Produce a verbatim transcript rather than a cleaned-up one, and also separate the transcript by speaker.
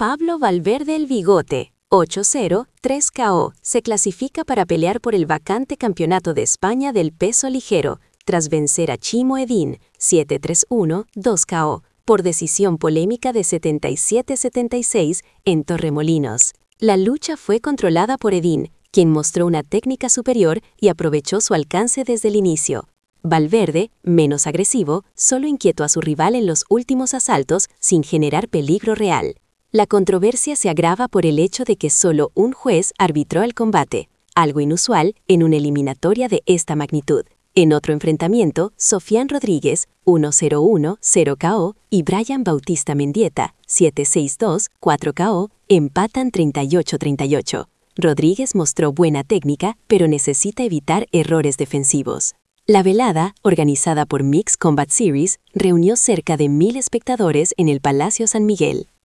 Speaker 1: Pablo Valverde el Bigote, ocho cero, tres K O, se clasifica para pelear por el vacante campeonato de España del peso ligero, tras vencer a Chimo Edín, siete tres uno, dos K O, por decisión polémica de setenta y siete a setenta y seis en Torremolinos. La lucha fue controlada por Edín, quien mostró una técnica superior y aprovechó su alcance desde el inicio. Valverde, menos agresivo, solo inquietó a su rival en los últimos asaltos sin generar peligro real. La controversia se agrava por el hecho de que solo un juez arbitró el combate, algo inusual en una eliminatoria de esta magnitud. En otro enfrentamiento, Sofian Rodríguez, uno cero uno, cero K O, y Brian Bautista Mendieta, siete seis dos, cuatro K O, empatan treinta y ocho a treinta y ocho. Rodríguez mostró buena técnica, pero necesita evitar errores defensivos. La velada, organizada por Mixed Combat Series, reunió cerca de mil espectadores en el Palacio San Miguel.